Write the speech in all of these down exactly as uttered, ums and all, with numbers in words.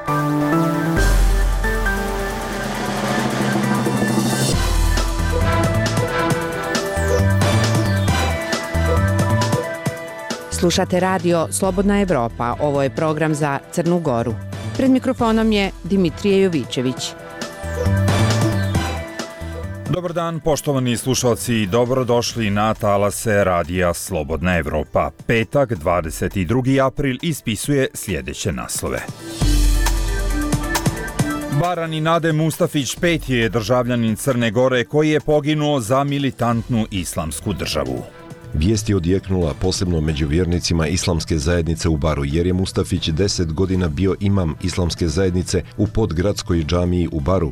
Slušate radio Slobodna Evropa, ovo je program za Crnu Goru. Pred mikrofonom je Dimitrije Jovićević. Dobar dan, poštovani slušalci, dobrodošli na talase radija Slobodna Evropa. Petak, dvadeset drugi april, ispisuje sljedeće naslove. Barani Nade Mustafić peti je državljanin Crne Gore koji je poginuo za militantnu islamsku državu. Vijest je odjeknula posebno među vjernicima islamske zajednice u Baru, jer je Mustafić deset godina bio imam islamske zajednice u podgradskoj džamiji u Baru.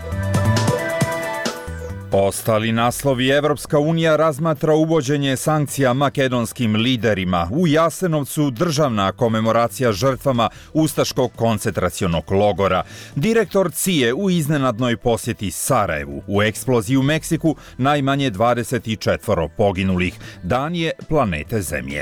Ostali naslovi: Evropska unija razmatra uvođenje sankcija makedonskim liderima. U Jasenovcu državna komemoracija žrtvama ustaškog koncentracionog logora. Direktor C I E u iznenadnoj posjeti Sarajevu. U eksploziji u Meksiku najmanje dvadeset četiri poginulih. Dan je planete Zemlje.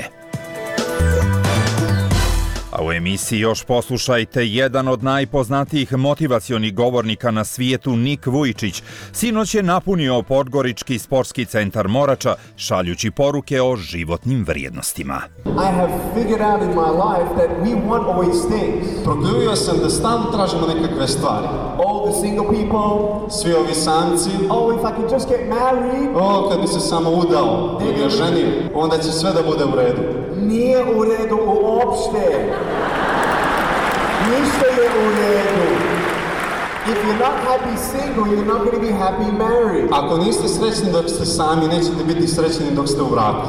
A u emisiji još poslušajte, jedan od najpoznatijih motivacionih govornika na svijetu, Nik Vujčić, sinoć je napunio Podgorički sportski centar Morača, šaljući poruke o životnim vrijednostima. I have figured out in my life that we want always things. Proključio sam da stalno tražimo nekakve stvari. All the single people, svi ovi samci. Oh, if I could just get married. O, kad bi se samo udao ili oženio, onda će sve da bude u redu. Nije u redu uopšte. Ništa je u redu. If you're not happy single, you're not going to be happy married. Ako niste srećni dok ste sami, nećete biti srećni dok ste u braku.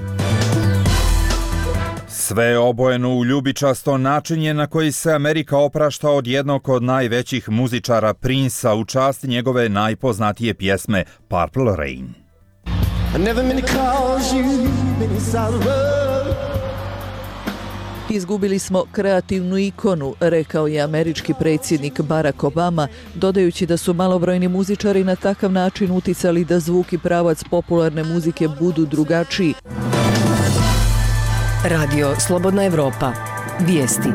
Sve obojeno u ljubičasto načinje na koji se Amerika oprašta od jednog od najvećih muzičara, Prince-a, u čast njegove najpoznatije pjesme Purple Rain. I never meant to cause you any sorrow. Izgubili smo kreativnu ikonu, rekao je američki predsjednik Barack Obama, dodajući da su malobrojni muzičari na takav način uticali da zvuk i pravac popularne muzike budu drugačiji. Radio Slobodna Evropa. Vijesti.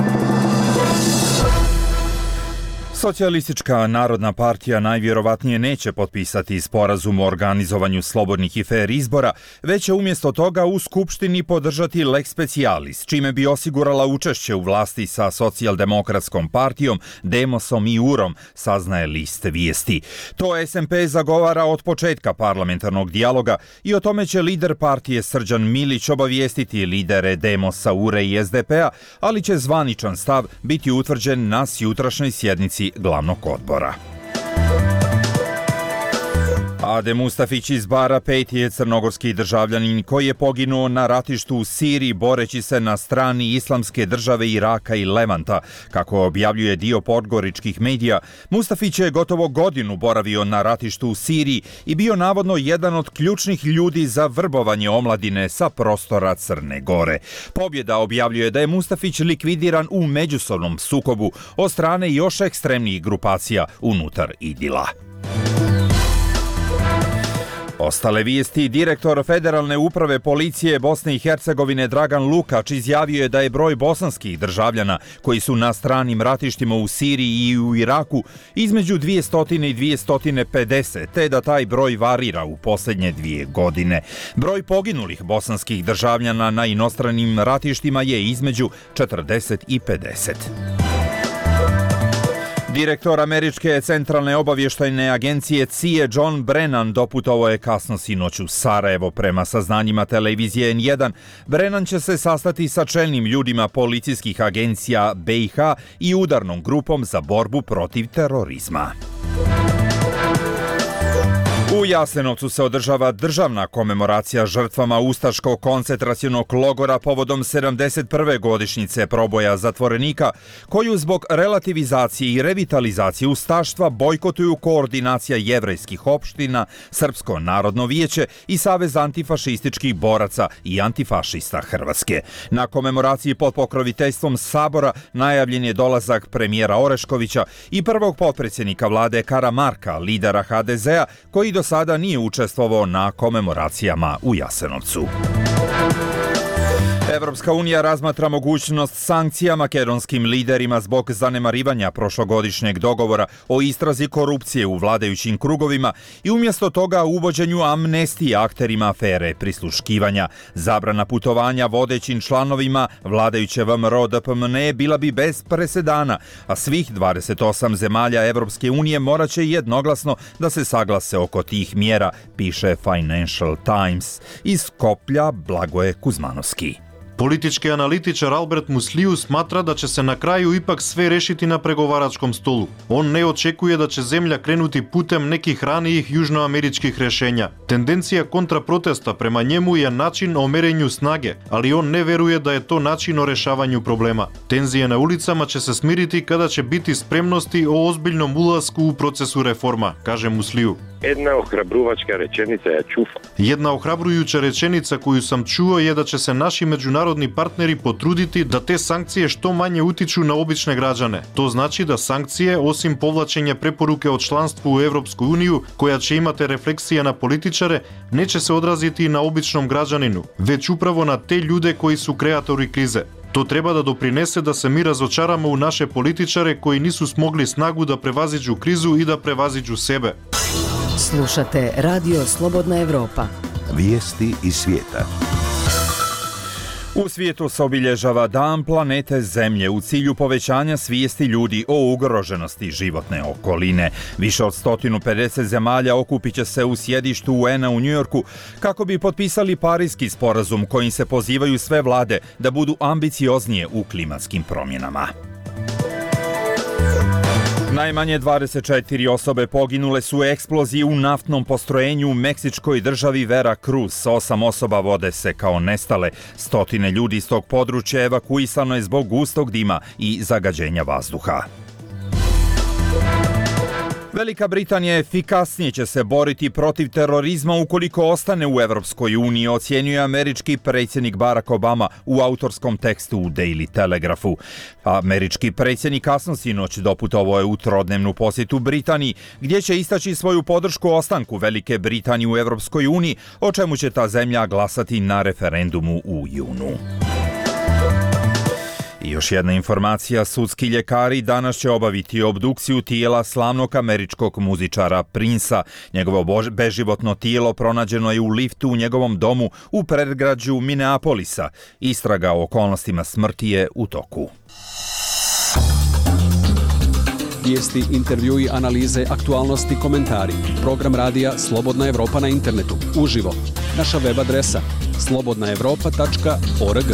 Socijalistička narodna partija najvjerovatnije neće potpisati sporazum o organizovanju slobodnih i fer izbora, već će umjesto toga u Skupštini podržati lex specialis, čime bi osigurala učešće u vlasti sa socijaldemokratskom partijom, Demosom i Urom, saznaje list Vijesti. To S M P zagovara od početka parlamentarnog dijaloga i o tome će lider partije Srđan Milić obavijestiti lidere Demosa, Ure i S D P-a, ali će zvaničan stav biti utvrđen na sjutrašnjoj sjednici glavnog odbora. Ade Mustafić iz Bara peti je crnogorski državljanin koji je poginuo na ratištu u Siriji boreći se na strani islamske države Iraka i Levanta. Kako objavljuje dio podgoričkih medija, Mustafić je gotovo godinu boravio na ratištu u Siriji i bio navodno jedan od ključnih ljudi za vrbovanje omladine sa prostora Crne Gore. Pobjeda objavljuje da je Mustafić likvidiran u međusobnom sukobu od strane još ekstremnijih grupacija unutar Idila. Ostale vijesti: direktor Federalne uprave policije Bosne i Hercegovine Dragan Lukač izjavio je da je broj bosanskih državljana koji su na stranim ratištima u Siriji i u Iraku između dvjesto i dvjesto pedeset, te da taj broj varira u posljednje dvije godine. Broj poginulih bosanskih državljana na inostranim ratištima je između četrdeset i pedeset. Direktor američke centralne obavještajne agencije C I A John Brennan doputovao je kasno sinoć u Sarajevo. Prema saznanjima televizije N jedan, Brennan će se sastati sa čelnim ljudima policijskih agencija B i H i udarnom grupom za borbu protiv terorizma. U Jasenovcu se održava državna komemoracija žrtvama ustaškog koncentracionog logora povodom sedamdeset prve godišnjice proboja zatvorenika, koju zbog relativizacije i revitalizacije ustaštva bojkotuju Koordinacija jevrejskih opština, Srpsko narodno vijeće i Savez antifašističkih boraca i antifašista Hrvatske. Na komemoraciji pod pokroviteljstvom Sabora najavljen je dolazak premijera Oreškovića i prvog potpredsjednika vlade Karamarka, lidera H D Z-a, koji do sada nije učestvovao na komemoracijama u Jasenovcu. Evropska unija razmatra mogućnost sankcija makedonskim liderima zbog zanemarivanja prošlogodišnjeg dogovora o istrazi korupcije u vladajućim krugovima i umjesto toga uvođenju amnestije akterima afere prisluškivanja. Zabrana putovanja vodećim članovima vladajuće V M R O D P M N E bila bi bez presedana, a svih dvadeset osam zemalja Evropske unije morat će jednoglasno da se saglase oko tih mjera, piše Financial Times. Iz Skoplja Blagoje Kuzmanovski. Politički analitičar Albert Musliju smatra da će se na kraju ipak sve rešiti na pregovaračkom stolu. On ne očekuje da će zemlja krenuti putem nekih ranijih južnoameričkih rešenja. Tendencija kontraprotesta prema njemu je način o merenju snage, ali on ne veruje da je to način o rešavanju problema. Tenzije na ulicama će se smiriti kada će biti spremnosti o ozbiljnom ulasku u procesu reforma, kaže Musliju. Jedna ohrabruvačka rečenica je čufa. Jedna ohrabrujuća rečenica koju sam čuo je da će se naši međunarodni partneri potruditi da te sankcije što manje utiču na obične građane. To znači da sankcije, osim povlačenja preporuke o članstvu u Evropsku uniju, koja će imati refleksije na političare, neće se odraziti na običnom građaninu, već upravo na te ljude koji su kreatori krize. To treba da doprinese da se mi razočaramo u naše političare koji nisu smogli snagu da prevaziđu krizu i da prevaziđu sebe. Slušate Radio Slobodna Evropa. Vijesti iz svijeta. U svijetu se obilježava Dan planete Zemlje u cilju povećanja svijesti ljudi o ugroženosti životne okoline. Više od sto pedeset zemalja okupit će se u sjedištu U N-a u Njujorku kako bi potpisali Parijski sporazum kojim se pozivaju sve vlade da budu ambicioznije u klimatskim promjenama. Najmanje dvadeset četiri osobe poginule su u eksploziji u naftnom postrojenju u meksičkoj državi Veracruz. Osam osoba vode se kao nestale. Stotine ljudi iz tog područja evakuisano je zbog gustog dima i zagađenja vazduha. Velika Britanija efikasnije će se boriti protiv terorizma ukoliko ostane u Evropskoj uniji, ocjenjuje američki predsjednik Barack Obama u autorskom tekstu u Daily Telegraphu. Američki predsjednik kasno sinoć doputovao je u trodnevnu posjetu Britaniji, gdje će istaći svoju podršku ostanku Velike Britanije u Evropskoj uniji, o čemu će ta zemlja glasati na referendumu u junu. I još jedna informacija, sudski ljekari danas će obaviti obdukciju tijela slavnog američkog muzičara Princa. Njegovo beživotno tijelo pronađeno je u liftu u njegovom domu u predgrađu Minneapolisa. Istraga o okolnostima smrti je u toku. Vijesti, intervjui, analize, aktualnosti, komentari. Program radija Slobodna Evropa na internetu. Uživo. Naša web adresa slobodna evropa tačka org.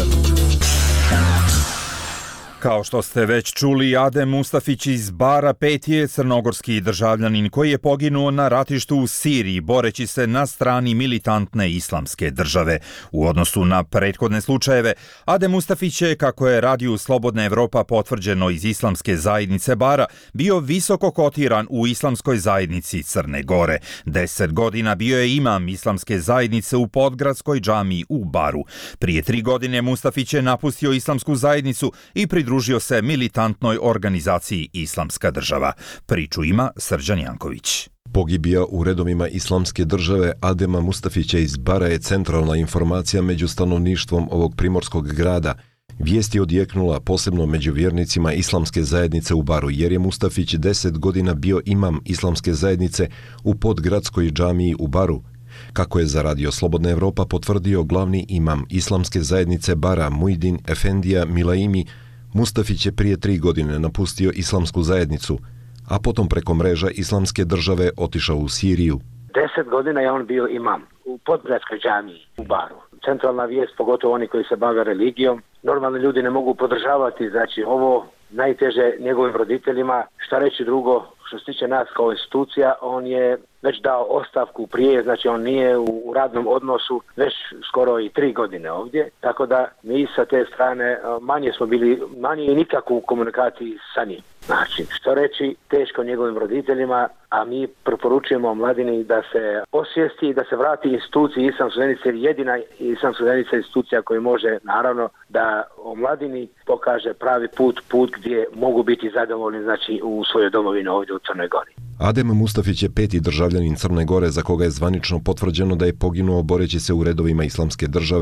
Kao što ste već čuli, Adem Mustafić iz Bara peti je crnogorski državljanin koji je poginuo na ratištu u Siriji boreći se na strani militantne islamske države. U odnosu na prethodne slučajeve, Adem Mustafić je, kako je radiju Slobodna Evropa potvrđeno iz islamske zajednice Bara, bio visoko kotiran u islamskoj zajednici Crne Gore. Deset godina bio je imam islamske zajednice u Podgradskoj džamiji u Baru. Prije tri godine Mustafić je napustio islamsku zajednicu i pridružio Pridružio se militantnoj organizaciji Islamska država. Priču ima Srđan Janković. Pogibija u redovima Islamske države Adema Mustafića iz Bara je centralna informacija među stanovništvom ovog primorskog grada. Vijest je odjeknula posebno među vjernicima Islamske zajednice u Baru, jer je Mustafić deset godina bio imam Islamske zajednice u Podgradskoj džamiji u Baru. Kako je za Radio Slobodna Evropa potvrdio glavni imam Islamske zajednice Bara Mujdin Efendija Milaimi, Mustafić je prije tri godine napustio islamsku zajednicu, a potom preko mreža Islamske države otišao u Siriju. Deset godina je on bio imam u Podgradskoj džamiji u Baru. Centralna vijest, pogotovo oni koji se bave religijom, normalni ljudi ne mogu podržavati, znači ovo najteže njegovim roditeljima. Šta reći drugo, što se tiče nas kao institucija, on je već dao ostavku prije, znači on nije u, u radnom odnosu već skoro i tri godine ovdje, tako da mi sa te strane manje smo bili, manje i nikako u komunikaciji sa njim. Znači, što reći, teško njegovim roditeljima, a mi preporučujemo mladini da se osvijesti i da se vrati instituciji Islamske zajednice, jer jedina Islamska zajednica institucija koja može, naravno, da o mladini pokaže pravi put, put gdje mogu biti zadovoljni, znači, u svojoj domovini ovdje u Crnoj Gori. Adem Mustafić je peti državljanin Crne Gore za koga je zvanično potvrđeno da je poginuo boreći se u redovima Islamske države.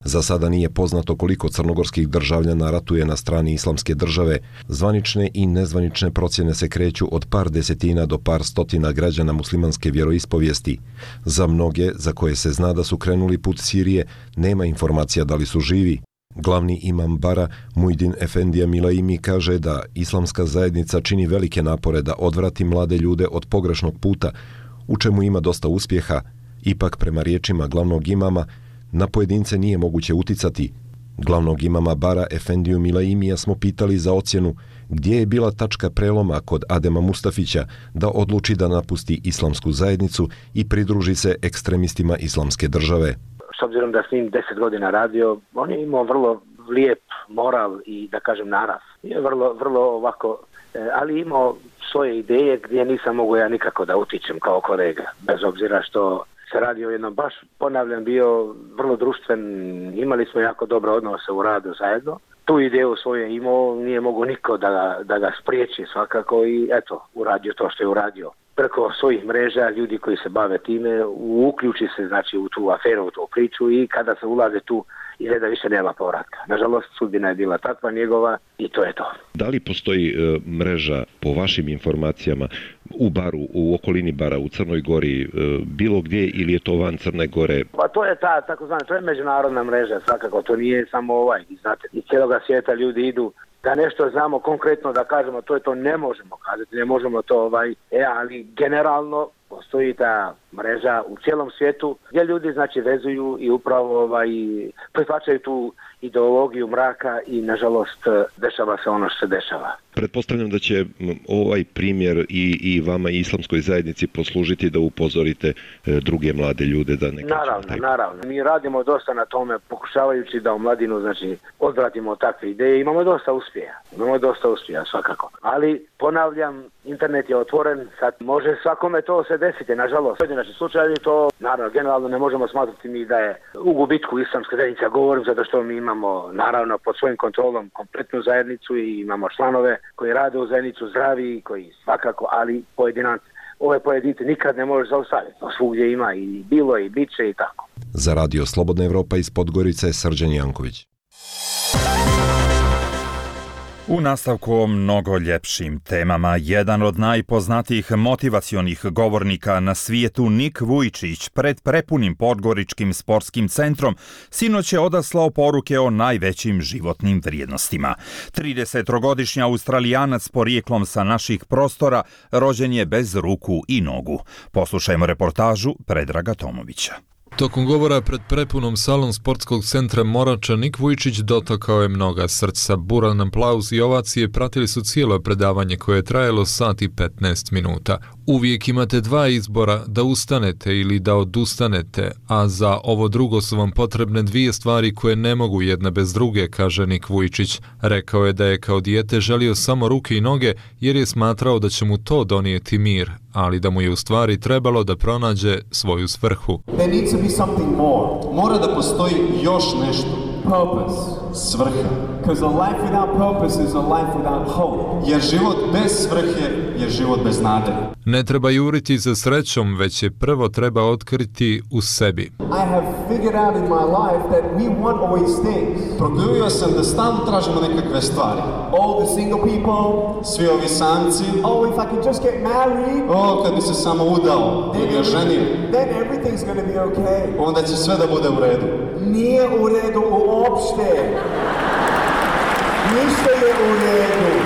Za sada nije poznato koliko crnogorskih državljana ratuje na strani Islamske države. Zvanične i nezvanične procjene se kreću od par desetina do par stotina građana muslimanske vjeroispovijesti. Za mnoge, za koje se zna da su krenuli put Sirije, nema informacija da li su živi. Glavni imam Bara, Mujdin Efendija Milaimi, kaže da islamska zajednica čini velike napore da odvrati mlade ljude od pogrešnog puta, u čemu ima dosta uspjeha. Ipak, prema riječima glavnog imama, na pojedince nije moguće uticati. Glavnog imama Bara Efendiju Milaimija smo pitali za ocjenu gdje je bila tačka preloma kod Adema Mustafića da odluči da napusti islamsku zajednicu i pridruži se ekstremistima Islamske države. S obzirom da s njim deset godina radio, on je imao vrlo lijep moral i, da kažem, narav. Je vrlo, vrlo ovako, ali imao svoje ideje gdje nisam mogao ja nikako da utičem kao kolega, bez obzira što se radi o jednom, baš ponavljam, bio vrlo društven, imali smo jako dobre odnose u radu zajedno. Tu ideju svoju imao, nije mogao niko da ga, da ga spriječi svakako i eto, uradio to što je uradio. Preko svojih mreža, ljudi koji se bave time, uključi se znači u tu aferu, u tu priču i kada se ulaze tu, izgleda više nema povratka. Nažalost, sudbina je bila takva njegova i to je to. Da li postoji e, mreža, po vašim informacijama, u Baru, u okolini Bara, u Crnoj Gori, e, bilo gdje ili je to van Crne Gore? Pa to je ta, tako zvana, to je međunarodna mreža, svakako, to nije samo ovaj, znate, iz cijeloga svijeta ljudi idu da nešto znamo konkretno, da kažemo to je to, ne možemo kazati, ne možemo to ovaj, e, ali generalno postoji ta mreža u cijelom svijetu gdje ljudi znači vezuju i upravo ovaj, prihvaćaju tu ideologiju mraka i nažalost dešava se ono što se dešava. Pretpostavljam da će ovaj primjer i, i vama i islamskoj zajednici poslužiti da upozorite druge mlade ljude da ne kažem. Naravno, taj... naravno. Mi radimo dosta na tome pokušavajući da u mladinu znači odvratimo takve ideje. Imamo dosta uspjeha. Imamo dosta uspjeha svakako. Ali ponavljam, internet je otvoren, sad može svakome to se desiti, nažalost. Znači slučajevi to, naravno, generalno ne možemo smatrati mi da je u gubitku islamska zajednica, govorim zato što mi imamo naravno pod svojim kontrolom kompletnu zajednicu i imamo članove koji rade u zajednicu zdravi, koji svakako, ali pojedinac, ove pojedince nikad ne može zaustaviti. Svugdje ima i bilo i bit će i tako. Za Radio Slobodna Evropa iz Podgorice, Srđan Janković. U nastavku o mnogo ljepšim temama, jedan od najpoznatijih motivacionih govornika na svijetu, Nik Vujčić, pred prepunim Podgoričkim sportskim centrom sinoć je odaslao poruke o najvećim životnim vrijednostima. tridesetogodišnji Australijanac porijeklom sa naših prostora rođen je bez ruku i nogu. Poslušajmo reportažu Predraga Tomovića. Tokom govora pred prepunom salom sportskog centra Morača, Nik Vujčić dotakao je mnoga srca. Buran aplauz i ovacije pratili su cijelo predavanje koje je trajalo sat i petnaest minuta. Uvijek imate dva izbora, da ustanete ili da odustanete, a za ovo drugo su vam potrebne dvije stvari koje ne mogu jedna bez druge, kaže Nik Vujčić. Rekao je da je kao dijete želio samo ruke i noge jer je smatrao da će mu to donijeti mir, ali da mu je u stvari trebalo da pronađe svoju svrhu. There needs to be something more. Mora da postoji još nešto. Purpose. Svrha. Because a life without purpose is a life without hope. Jer život bez svrhe je život bez nade. Ne treba juriti za srećom, već je prvo treba otkriti u sebi. I have figured out in my life that we want all these things. Proključio sam da stalno tražimo nekakve stvari. All the single people. Svi ovi samci. Oh, if I could just get married. O, kad bi se samo udao ili oženio. Then everything's going to be okay. Onda će sve da bude u redu. Nije u redu uopšte. Ništa je u redu.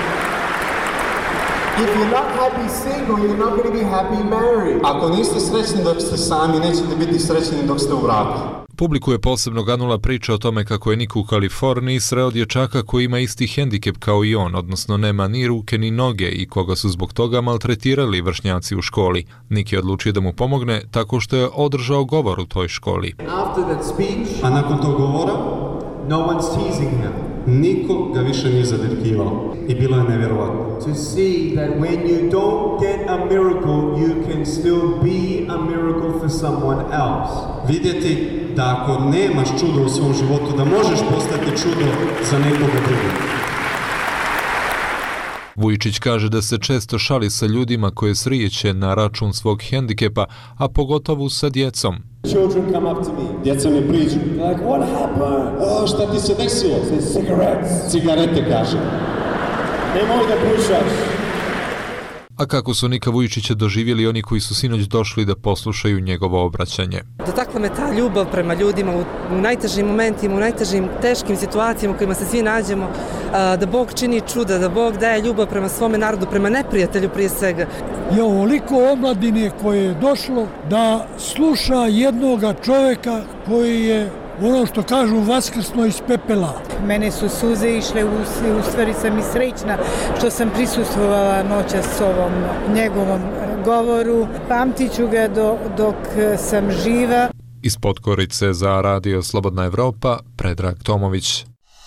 If you're not happy single, you're not going to be happy married. Ako niste srećni dok ste sami, nećete biti srećni dok ste u braku. Publiku je posebno ganula priča o tome kako je Nik u Kaliforniji sreo dječaka koji ima isti hendikep kao i on, odnosno nema ni ruke ni noge i koga su zbog toga maltretirali vršnjaci u školi. Nik je odlučio da mu pomogne tako što je održao govor u toj školi. After that speech, a nakon tog govora, no one's teasing him. Niko ga više nije zadirkivao i bilo je nevjerovatno. To see that when you don't get a miracle, you can still be a miracle for someone else. Vidjeti da ako nemaš čudo u svom životu, da možeš postati čudo za nekoga drugog. Vujičić kaže da se često šali sa ljudima koje srijeće na račun svog hendikepa, a pogotovo sa djecom. Children come up to me. Djeca mi priđu. Like, what happened? O, šta ti se desilo? Say, cigarettes. Cigarete, kaže. Nemoj da pušaš. A kako su Nika Vujičića doživjeli oni koji su sinoć došli da poslušaju njegovo obraćanje? Dotakla me ta ljubav prema ljudima u, u najtežim momentima, u najtežim teškim situacijama u kojima se svi nađemo, a, da Bog čini čuda, da Bog daje ljubav prema svome narodu, prema neprijatelju prije svega. Je ovoliko omladine koje je došlo da sluša jednoga čovjeka koji je ono što kažu vaskrsno iz pepela. Mene su suze išle, u, u stvari sam i srećna što sam prisustvovala noćas s ovom njegovom govoru. Pamtit ću ga do, dok sam živa. Iz Podgorice za Radio Slobodna Evropa, Predrag Tomović.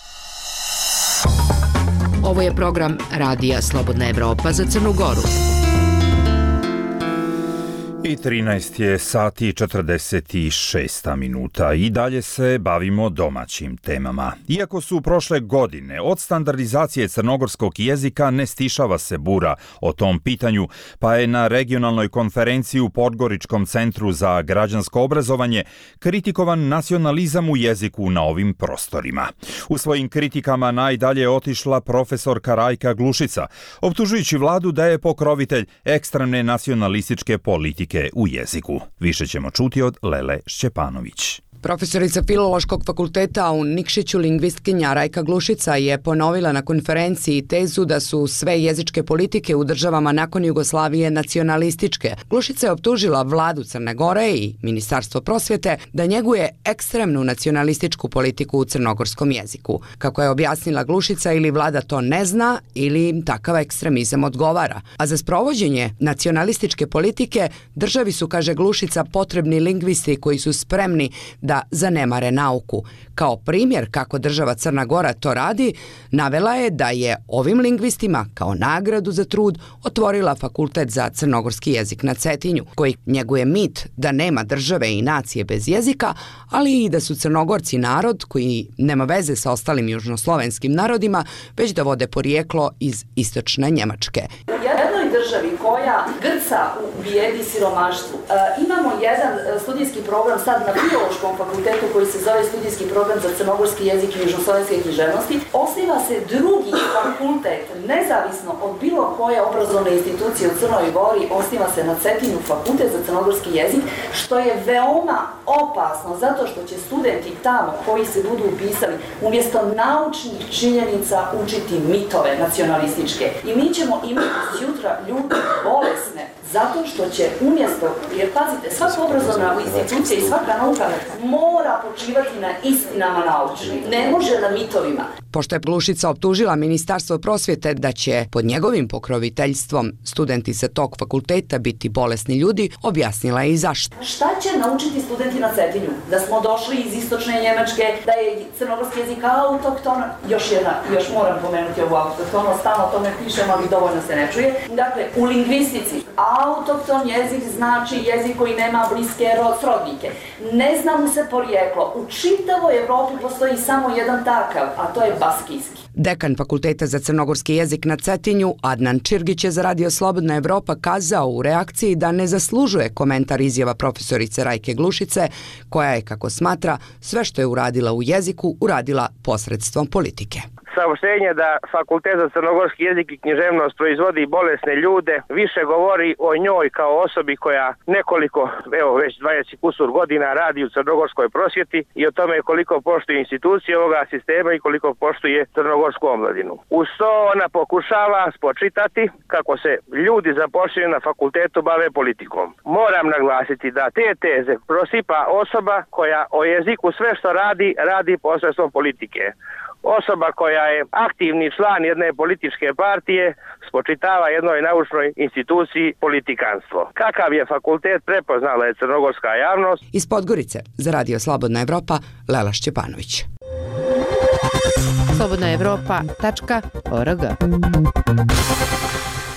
Ovo je program Radija Slobodna Evropa za Crnu Goru. I trinaest je sati četrdeset šest minuta i dalje se bavimo domaćim temama. Iako su prošle godine od standardizacije crnogorskog jezika ne stišava se bura o tom pitanju, pa je na regionalnoj konferenciji u Podgoričkom centru za građansko obrazovanje kritikovan nacionalizam u jeziku na ovim prostorima. U svojim kritikama najdalje je otišla profesorka Rajka Glušica, optužujući vladu da je pokrovitelj ekstremne nacionalističke politike u jeziku. Više ćemo čuti od Lele Šćepanović. Profesorica Filološkog fakulteta u Nikšiću, lingvistkinja Rajka Glušica je ponovila na konferenciji tezu da su sve jezičke politike u državama nakon Jugoslavije nacionalističke. Glušica je optužila vladu Crne Gore i Ministarstvo prosvjete da njeguje ekstremnu nacionalističku politiku u crnogorskom jeziku. Kako je objasnila Glušica, ili vlada to ne zna ili takav ekstremizam odgovara. A za sprovođenje nacionalističke politike državi su, kaže Glušica, potrebni lingvisti koji su spremni da zanemare nauku. Kao primjer kako država Crna Gora to radi, navela je da je ovim lingvistima kao nagradu za trud otvorila fakultet za crnogorski jezik na Cetinju, koji njeguje mit da nema države i nacije bez jezika, ali i da su Crnogorci narod koji nema veze sa ostalim južnoslovenskim narodima, već da vode porijeklo iz istočne Njemačke. U jednoj državi koja grca u bijedi i siromaštvu, e, imamo jedan studijski program sad na Filološkom fakultetu koji se zove studijski program za crnogorski jezik i južnoslovenske književnosti. Osniva se drugi fakultet, nezavisno od bilo koje obrazovne institucije u Crnoj Gori, osniva se na Cetinju fakultet za crnogorski jezik, što je veoma opasno, zato što će studenti tamo koji se budu upisali umjesto naučnih činjenica učiti mitove nacionalističke. I mi ćemo imati sutra ljudi bolesne, zato što će umjesto, jer pazite, svaka obrazovna institucija i svaka nauka mora počivati na istinama naučnim, ne može na mitovima. Pošto je Glušica optužila Ministarstvo prosvjete da će pod njegovim pokroviteljstvom studenti sa tog fakulteta biti bolesni ljudi, objasnila je i zašto. Šta će naučiti studenti na Cetinju? Da smo došli iz istočne Njemačke, da je crnogorski jezik autokton, još jedna, još moram pomenuti ovu autoktono, stalno o tome pišemo, ali dovoljno se ne čuje. Dakle, u lingvistici autokton jezik znači jezik koji nema bliske srodnike. Ne zna mu se porijeklo. U čitavoj Evropi postoji samo jedan takav, a to je baskijski. Dekan Fakulteta za crnogorski jezik na Cetinju, Adnan Čirgić, je za Radio Slobodna Evropa kazao u reakciji da ne zaslužuje komentar izjava profesorice Rajke Glušice, koja je, kako smatra, sve što je uradila u jeziku, uradila posredstvom politike. Saopštenje da Fakultet za crnogorski jezik i književnost proizvodi bolesne ljude više govori o njoj kao osobi koja nekoliko, evo već dvadeset kusur godina radi u crnogorskoj prosvjeti i o tome koliko poštuje institucije ovoga sistema i koliko poštuje crnogorsku omladinu. Uz to ona pokušava spočitati kako se ljudi zaposleni na fakultetu bave politikom. Moram naglasiti da te teze prosipa osoba koja o jeziku sve što radi, radi posredstvom politike. Osoba koja je aktivni član jedne političke partije spočitava jednoj naučnoj instituciji politikanstvo. Kakav je fakultet prepoznala je crnogorska javnost. Iz Podgorice za Radio Slobodna Evropa, Lela Šćepanović. slobodna evropa tačka org.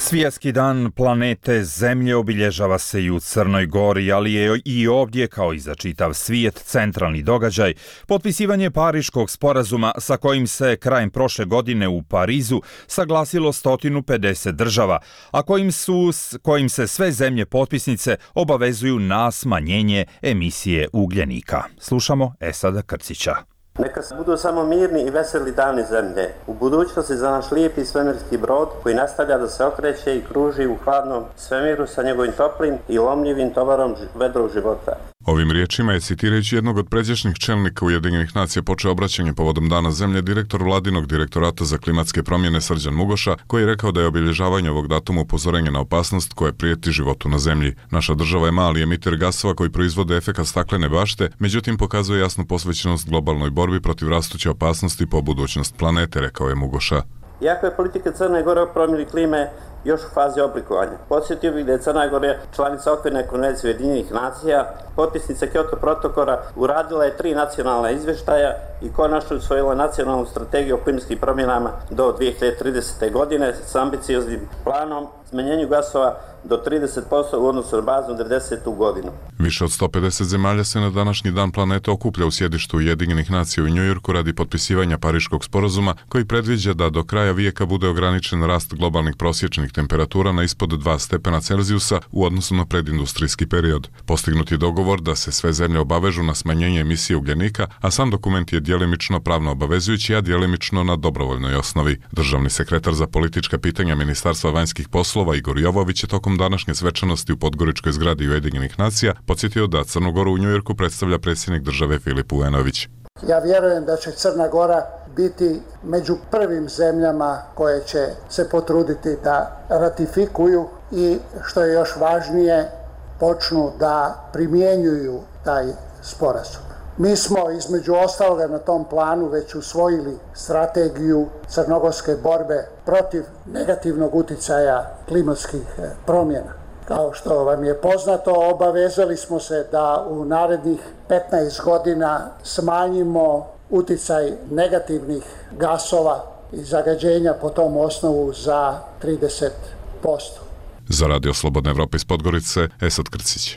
Svjetski dan planete Zemlje obilježava se i u Crnoj Gori, ali je i ovdje, kao i za čitav svijet, centralni događaj potpisivanje Pariškog sporazuma sa kojim se krajem prošle godine u Parizu saglasilo sto pedeset država, a kojim, su, kojim se sve zemlje potpisnice obavezuju na smanjenje emisije ugljenika. Slušamo Esada Krcića. Neka se budu samo mirni i veseli dani zemlje. U budućnosti za naš lijepi svemirski brod koji nastavlja da se okreće i kruži u hladnom svemiru sa njegovim toplim i lomljivim tovarom vedrog života. Ovim riječima je, citirajući jednog od pređašnjih čelnika Ujedinjenih nacija, počeo obraćanje povodom Dana zemlje direktor Vladinog direktorata za klimatske promjene Srđan Mugoša, koji je rekao da je obilježavanje ovog datuma upozorenje na opasnost koja prijeti životu na zemlji. Naša država je mali emiter gasova koji proizvode efekat staklene bašte, međutim pokazuje jasnu posvećenost globalnoj borbi protiv rastuće opasnosti po budućnost planete, rekao je Mugoša. Iako je politika Crne Gore o promjeni klime još u fazi oblikovanja, podsjetio bih da je Crna Gora članica okvirne konvencije Ujedinjenih nacija, potpisnica Kyoto protokola, uradila je tri nacionalna izvještaja i konačno usvojila nacionalnu strategiju o klimatskim promjenama do dvije hiljade tridesete. godine s ambicioznim planom smanjenju gasova do trideset posto u odnosu na baznu devedesetu. godinu. Više od sto pedeset zemalja se na današnji dan planete okuplja u sjedištu Ujedinjenih nacija u Njujorku radi potpisivanja Pariškog sporazuma koji predviđa da do kraja vijeka bude ograničen rast globalnih prosječnih temperatura na ispod dva stepena Celzijusa u odnosu na predindustrijski period. Postignut je dogovor da se sve zemlje obavežu na smanjenje emisije ugljenika, a sam dokument je djelimično pravno obavezujući, a djelimično na dobrovoljnoj osnovi. Državni sekretar za politička pitanja Ministarstva vanjskih poslova Igor Jovović je tokom današnje svečanosti u Podgoričkoj zgradi Ujedinjenih nacija podsjetio da Crnu Goru u Njujorku predstavlja predsjednik države Filip Uvenović. Ja vjerujem da će Crna Gora biti među prvim zemljama koje će se potruditi da ratifikuju i, što je još važnije, počnu da primjenjuju taj sporazum. Mi smo između ostaloga na tom planu već usvojili strategiju crnogorske borbe protiv negativnog uticaja klimatskih promjena. Kao što vam je poznato, obavezali smo se da u narednih petnaest godina smanjimo uticaj negativnih gasova i zagađenja po tom osnovu za trideset posto. Za Radio Slobodna Evropa iz Podgorice, Esad Krcić.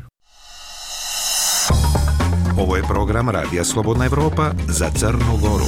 Ovo je program Radija Slobodna Evropa za Crnu Goru.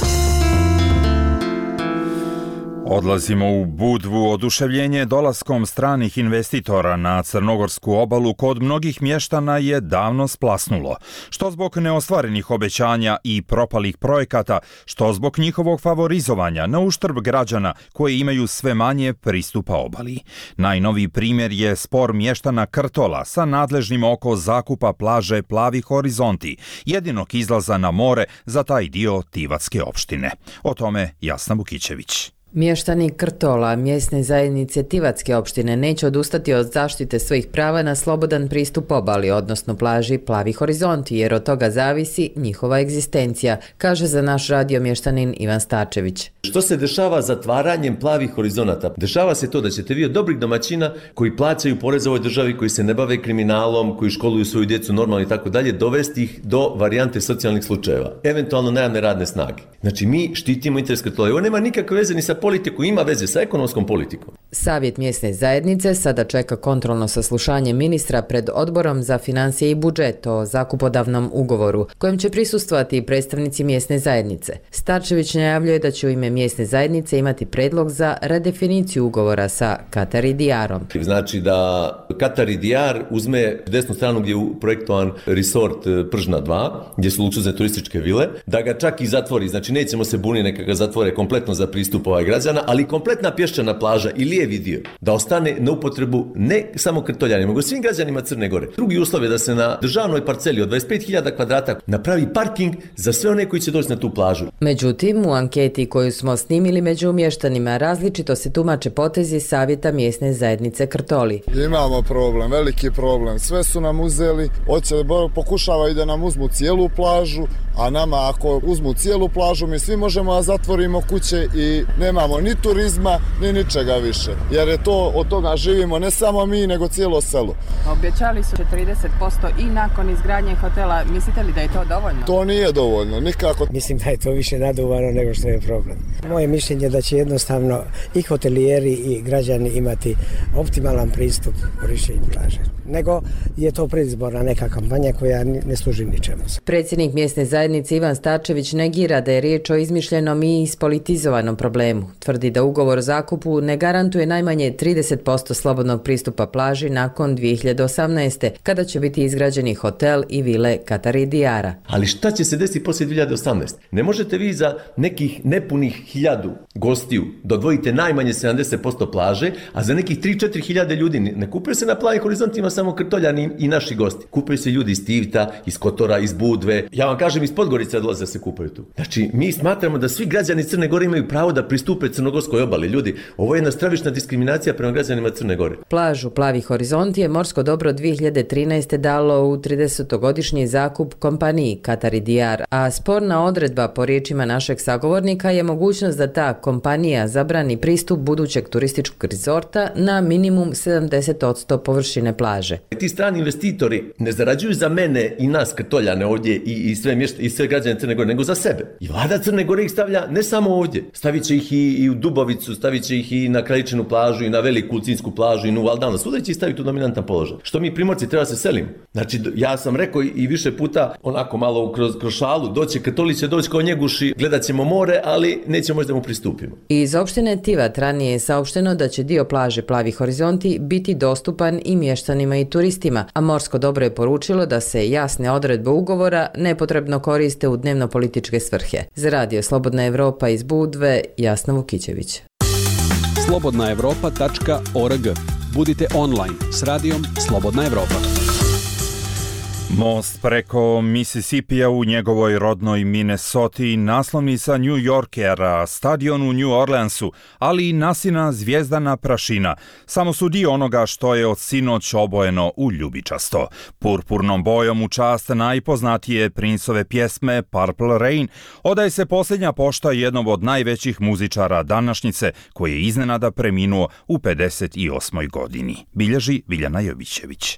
Odlazimo u Budvu. Oduševljenje dolaskom stranih investitora na crnogorsku obalu kod mnogih mještana je davno splasnulo. Što zbog neostvarenih obećanja i propalih projekata, što zbog njihovog favorizovanja na uštrb građana koji imaju sve manje pristupa obali. Najnoviji primjer je spor mještana Krtola sa nadležnim oko zakupa plaže Plavi horizonti, jedinog izlaza na more za taj dio Tivatske opštine. O tome Jasna Vukićević. Mještani Krtola, mjesne zajednice Tivatske opštine, neće odustati od zaštite svojih prava na slobodan pristup obali, odnosno plaži Plavi horizonti, jer od toga zavisi njihova egzistencija, kaže za naš radio mještanin Ivan Starčević. Što se dešava zatvaranjem Plavih horizonata? Dešava se to da ćete vi od dobrih domaćina koji plaćaju porez ovoj državi, koji se ne bave kriminalom, koji školuju svoju djecu normalno i tako dalje, dovesti ih do varijante socijalnih slučajeva, eventualno najamne radne snage. Znači mi štitimo interes Krtola. Ovo nema nikakve veze ni sa politiku, ima veze sa ekonomskom politikom. Savjet mjesne zajednice sada čeka kontrolno saslušanje ministra pred Odborom za financije i budžet o zakupodavnom ugovoru, kojem će prisustvovati i predstavnici mjesne zajednice. Starčević najavljuje da će u ime mjesne zajednice imati predlog za redefiniciju ugovora sa Katar i Dijarom. Znači da Katar i Dijar uzme desnu stranu gdje je projektovan resort Pržna dva, gdje su luksuzne turističke vile, da ga čak i zatvori. Znači nećemo se buniti neka ga zatvore kompletno za pristup ovaj građana, ali kompletna pješčana plaža i lijevi dio da ostane na upotrebu ne samo Krtoljanima, nego svim građanima Crne Gore. Drugi uslov je da se na državnoj parceli od dvadeset pet hiljada kvadrata napravi parking za sve one koji će doći na tu plažu. Međutim, u anketi koju smo snimili među mještanima, različito se tumače potezi savjeta mjesne zajednice Krtoli. Imamo problem, veliki problem. Sve su nam uzeli, hoće pokušavaju da nam uzmu cijelu plažu, a nama ako uzmu cijelu plažu, mi svi možemo da zatvorimo kuće i nema nemamo ni turizma, ni ničega više. Jer je to, od toga živimo ne samo mi, nego cijelo selo. Obećali su četrdeset posto i nakon izgradnje hotela. Mislite li da je to dovoljno? To nije dovoljno, nikako. Mislim da je to više naduvano nego što je problem. Moje mišljenje je da će jednostavno i hotelijeri i građani imati optimalan pristup korištenju plaže. Nego je to predizborna neka kampanja koja ne služi ničemu. Predsjednik mjesne zajednice Ivan Starčević negira da je riječ o izmišljenom i ispolitizovanom problemu. Tvrdi da ugovor o zakupu ne garantuje najmanje trideset posto slobodnog pristupa plaži nakon dvije hiljade osamnaeste. kada će biti izgrađeni hotel i vile Katari Diara. Ali šta će se desiti poslije dvije hiljade osamnaeste? Ne možete vi za nekih nepunih hiljadu gostiju dodvojite najmanje sedamdeset posto plaže, a za nekih tri do četiri hiljade ljudi ne kupaju se na Plavim horizontima samo Krtoljani i naši gosti. Kupaju se ljudi iz Tivta, iz Kotora, iz Budve. Ja vam kažem, iz Podgorice dolaze da se kupaju tu. Znači, mi smatramo da svi građani Crne Gore imaju pravo da pristupe crnogorskoj obali. Ljudi, ovo je jedna stravična diskriminacija prema građanima Crne Gore. Plažu Plavi horizonti je morsko dobro dvije hiljade trinaeste. dalo u tridesetogodišnji zakup kompaniji Katari Diar, a sporna odredba po riječima našeg sagovornika je mogućnost da ta kompanija zabrani pristup budućeg turističkog rezorta na minimum sedamdeset posto površine plaže. Ti strani investitori ne zarađuju za mene i nas Krtoljane ovdje i, i, sve, mješta, i sve građane Crne Gore, nego za sebe. I vlada Crne Gore ih stavlja ne samo ovdje, stavit će ih i, i u Dubovicu, stavit će ih i na Kraljičinu plažu, i na Veliku Ulcinsku plažu, i na Valdana. Svuda će ih staviti u dominantan položaj. Što mi Primorci treba se selimo. Znači, ja sam rekao i više puta, onako malo kroz, kroz šalu, doće Krtoli će doći kao Njeguši, gledat ćemo more, ali nećemo možda mu pristupimo. Iz opštine Tivat ranije je saopšteno da će dio plaže Plavi horizonti biti dostupan i mještanima i turistima, a morsko dobro je poručilo da se jasne odredbe ugovora nepotrebno koriste u dnevno-političke svrhe. Za radio Slobodna Evropa iz Budve, Jasna Vukićević. slobodna evropa tačka org. Budite online s radijom Slobodna Evropa. Most preko Misisipija u njegovoj rodnoj Minnesoti, naslovnica New Yorkera, stadion u New Orleansu, ali i nasina zvijezdana prašina. Samo su dio onoga što je od sinoć obojeno u ljubičasto. Purpurnom bojom u čast najpoznatije Princove pjesme Purple Rain odaje se posljednja pošta jednom od najvećih muzičara današnjice, koji je iznenada preminuo u pedeset osmoj godini. Bilježi Viljana Jovićević.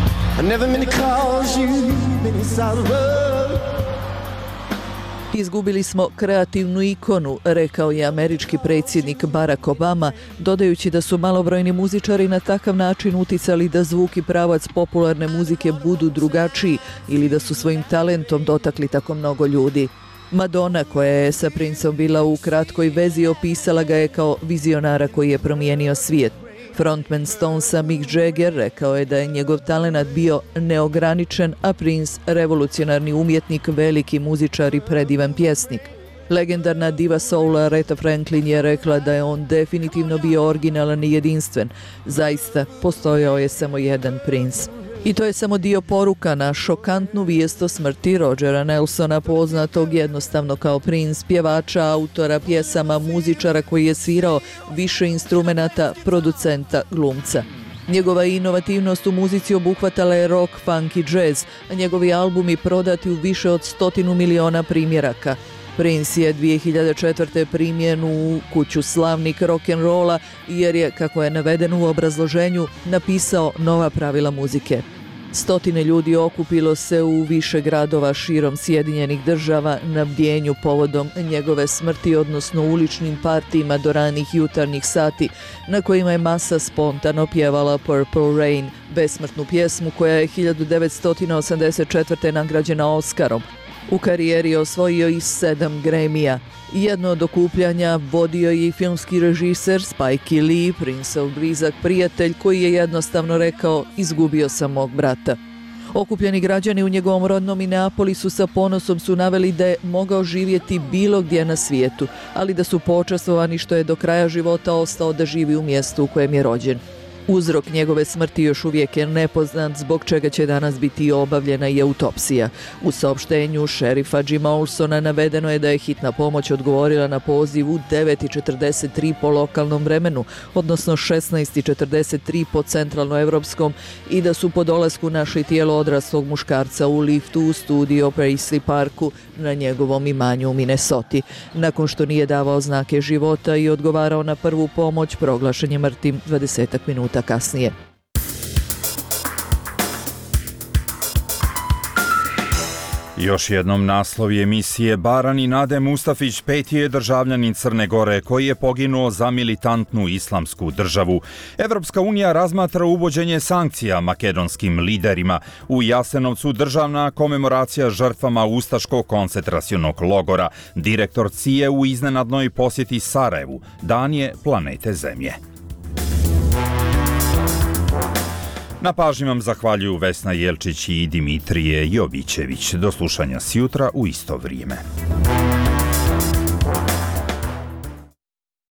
Izgubili smo kreativnu ikonu, rekao je američki predsjednik Barack Obama, dodajući da su malobrojni muzičari na takav način uticali da zvuk i pravac popularne muzike budu drugačiji ili da su svojim talentom dotakli tako mnogo ljudi. Madonna, koja je sa Princom bila u kratkoj vezi, opisala ga je kao vizionara koji je promijenio svijet. Frontman Stonesa Mick Jagger rekao je da je njegov talenat bio neograničen, a Prince revolucionarni umjetnik, veliki muzičar i predivan pjesnik. Legendarna diva soula Aretha Franklin je rekla da je on definitivno bio originalan i jedinstven. Zaista, postojao je samo jedan Prince. I to je samo dio poruka na šokantnu vijest o smrti Rogera Nelsona, poznatog jednostavno kao Prince, pjevača, autora pjesama, muzičara koji je svirao više instrumenata, producenta, glumca. Njegova inovativnost u muzici obuhvatala je rock, funk i jazz, a njegovi albumi prodati u više od stotinu miliona primjeraka. Prince je dvije hiljade četvrte primljen u kuću slavnih rock'n'rolla jer je, kako je navedeno u obrazloženju, napisao nova pravila muzike. Stotine ljudi okupilo se u više gradova širom Sjedinjenih država na bdjenju povodom njegove smrti, odnosno uličnim partijima do ranih jutarnjih sati, na kojima je masa spontano pjevala Purple Rain, besmrtnu pjesmu koja je hiljadu devetsto osamdeset četvrte nagrađena Oscarom. U karijeri osvojio i sedam Grammy-a. Jedno od okupljanja vodio je i filmski režiser Spike Lee, Princeov blizak prijatelj, koji je jednostavno rekao: izgubio sam mog brata. Okupljeni građani u njegovom rodnom Minneapolisu sa ponosom su naveli da je mogao živjeti bilo gdje na svijetu, ali da su počastvovani što je do kraja života ostao da živi u mjestu u kojem je rođen. Uzrok njegove smrti još uvijek je nepoznat, zbog čega će danas biti obavljena i autopsija. U saopštenju šerifa Jima Olsona navedeno je da je hitna pomoć odgovorila na poziv u devet i četrdeset tri po lokalnom vremenu, odnosno šesnaest i četrdeset tri po centralnoevropskom, i da su po dolasku našli tijelo odraslog muškarca u liftu u studio Paisley Parku na njegovom imanju u Minnesoti. Nakon što nije davao znake života i odgovarao na prvu pomoć, proglašen je mrtvim dvadesetak minuta kasnije. Još jednom naslovi emisije. Barani Nade Mustafić peti je državljanin Crne Gore koji je poginuo za militantnu islamsku državu. Evropska unija razmatra uvođenje sankcija makedonskim liderima. U Jasenovcu državna komemoracija žrtvama ustaškog koncentracionog logora. Direktor C I E u iznenadnoj posjeti Sarajevu. Dan je planete Zemlje. Na pažnji vam zahvaljuju Vesna Jelčić i Dimitrije Jovićević. Do slušanja sjutra u isto vrijeme.